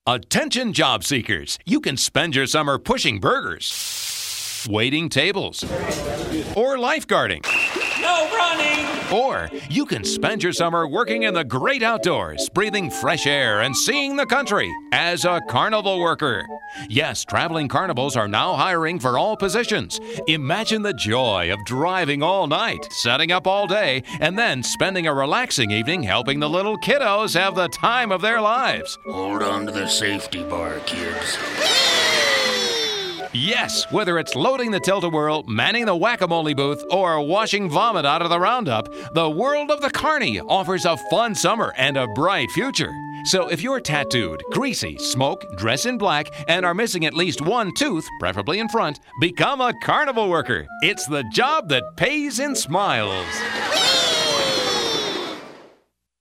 Attention job seekers, you can spend your summer pushing burgers, waiting tables, or lifeguarding. No running! Or you can spend your summer working in the great outdoors, breathing fresh air and seeing the country as a carnival worker. Yes, traveling carnivals are now hiring for all positions. Imagine the joy of driving all night, setting up all day, and then spending a relaxing evening helping the little kiddos have the time of their lives. Hold on to the safety bar, kids. Yes, whether it's loading the tilt-a-whirl, manning the whack-a-mole booth, or washing vomit out of the Roundup, the world of the carny offers a fun summer and a bright future. So if you're tattooed, greasy, smoke, dress in black, and are missing at least one tooth, preferably in front, become a carnival worker. It's the job that pays in smiles.